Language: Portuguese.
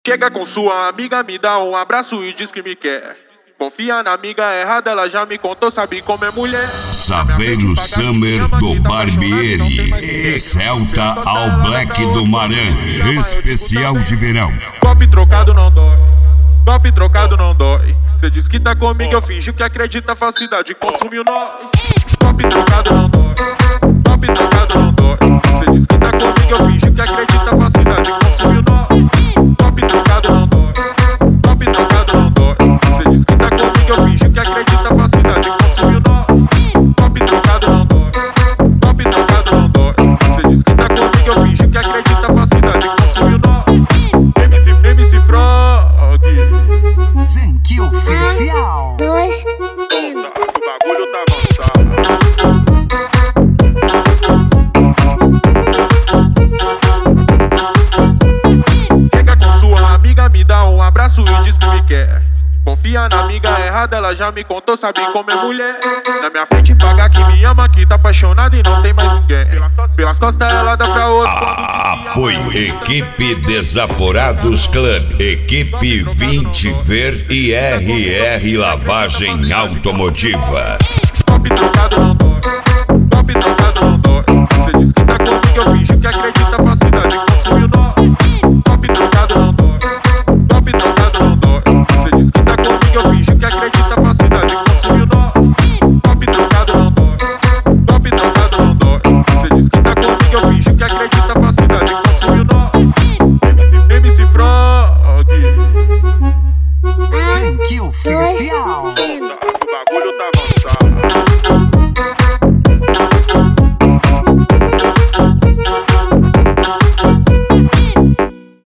Chega com sua amiga, me dá um abraço e diz que me quer. Confia na amiga errada, ela já me contou, sabe como é mulher. Saveiro Summer do Barbieri, Celta All Black do Maran, especial de verão. Golpe trocado não dói, golpe trocado não dói. Cê diz que tá comigo, eu finjo que acredita, falsidade consumiu nós. Golpe trocado não dói, golpe trocado não dói. Cê diz que tá comigo, eu finjo que acredita, falsidade consumiu nós. Golpe trocado não dói, golpe trocado não dói. Cê diz que tá comigo, eu finjo que acredita, falsidade consumiu nós. Golpe trocado não dói, golpe trocado não dói. Cê diz que tá comigo, eu finjo que acredita, falsidade consumiu nós. MC Frog, Zenki Oficial. o bagulho tá avançado. Chega com sua amiga, me dá um abraço e diz que me quer. Confia na amiga errada, ela já me contou, sabe como é mulher. Na minha frente paga que me ama, que tá apaixonada e não tem mais ninguém. Pelas costas ela dá pra outro. Apoio Equipe Desaforados Club, Equipe 20 Ver e RR Lavagem Automotiva. Golpe trocado não dói, golpe trocado não dói. Cê diz que tá comigo, eu finjo que acredita, falsidade consumiu nós. Golpe trocado não dói, golpe trocado não dói. Cê diz que tá comigo, eu finjo que acredita, falsidade consumiu nós. Golpe trocado não dói, golpe trocado não dói. Cê diz que tá comigo, eu finjo que acredita, falsidade consumiu nós. MC Frog, Zenki Oficial. o